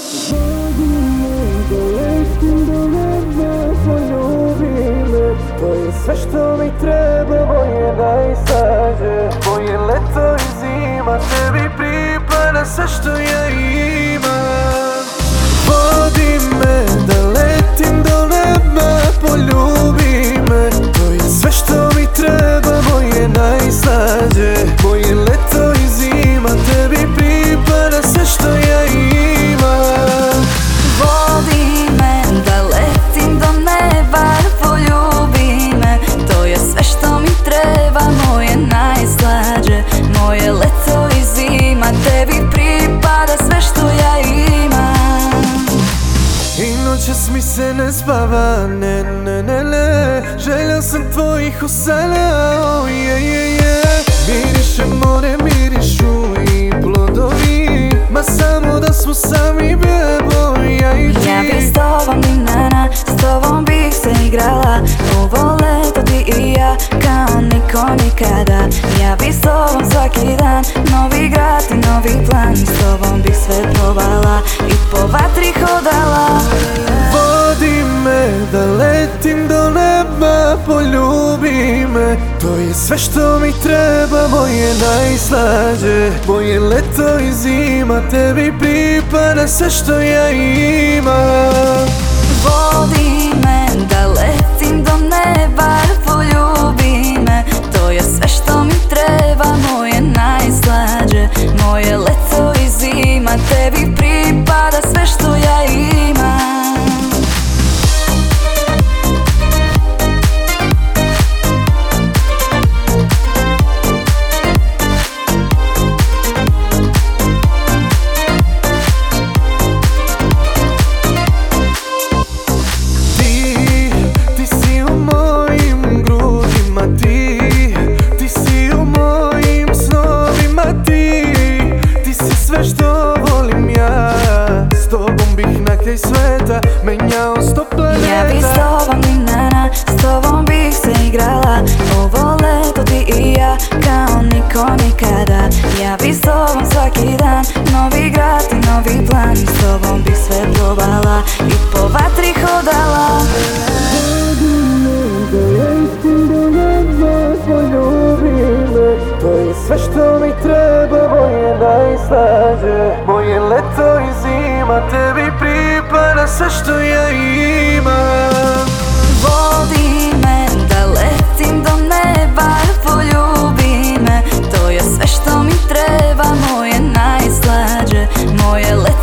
To je sve što mi treba, moje najslađe. Moje leto i zima, tebi pripada sve što ja imam. Vodi me da letim do neba, poljubi me. To je sve što mi treba, moje najslađe. Moje leto i zima, tebi pripada sve što ja imam. Vodi me da letim do neba, poljubi me. To je sve što mi treba, moje najslađe. Moje leto i zima, tebi pripada sve što ja imam. I noćas mi se ne spava, ne. Želja sam tvojih usana, oh yeah. Miriše more, mirišu i plodovi, ma samo da smo sami, bebo, ja i ti. Ja bi s tobom dinara, s tobom bih se igrala. Ovo leto ti i ja, kao niko nikada. Ja bi s tobom svaki dan, novi grad i novi plan. S tobom bih sve probala i po vatri hodala. Vodi me da letim do neba, poljubi me. To je sve što mi treba, moje najslađe. Moje leto i zima, tebi pripada sve što ja imam. Vodi me da letim do neba, poljubi me. To je sve što mi treba, moje najslađe. Moje leto i zima, tebi pripada sve što ja imam. Sveta, menjao 100 planeta. Ja bi s tobom dinara, s tobom bih se igrala. Ovo leto ti i ja, kao niko nikada. Ja bi s tobom svaki dan, novi grad i novi plan. S tobom bih sve probala i po vatri hodala. To je sve što mi treba, moje najslađe. Moje leto i zima, tebi pripada sve što ja imam. Vodi me da letim do neba, poljubi me. To je sve što mi treba, moje najslađe. Moje leto